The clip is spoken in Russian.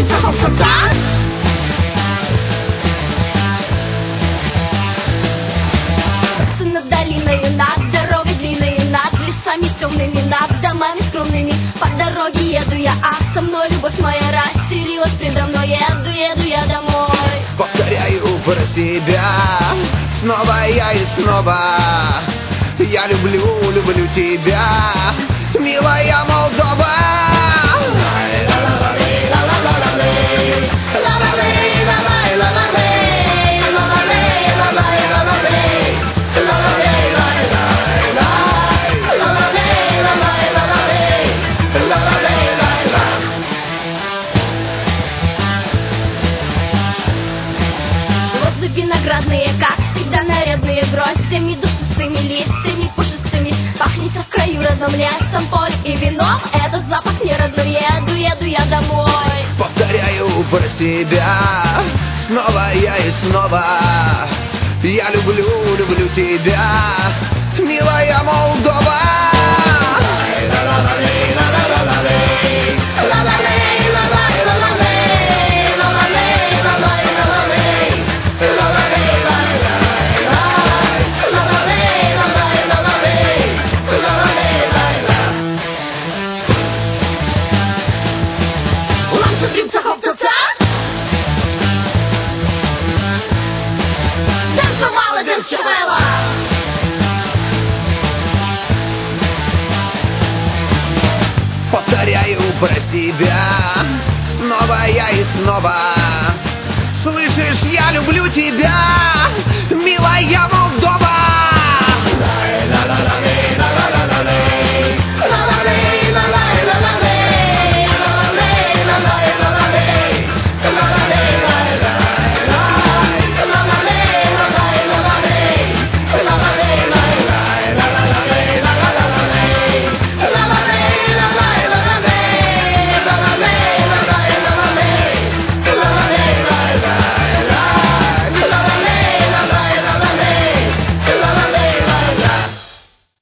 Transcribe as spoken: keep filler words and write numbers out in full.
Над долиной, над дорогой длинной, над лесами темными, над домами скромными. По дороге еду я, а со мной любовь моя расстелилась предо мной. Еду, еду я домой. Повторяю про себя снова я и снова. Я люблю, люблю тебя, милая Молдова. Виноградные, как всегда нарядные, гроздями, душистыми листьями пушистыми. Пахнет в краю родном лесом, поле и вином. Этот запах не родной, еду, еду я домой. Повторяю про себя снова я и снова. Я люблю, люблю тебя, милая Молдова. Повторяю про себя снова я и снова. Слышишь, я люблю тебя, милая Молдова.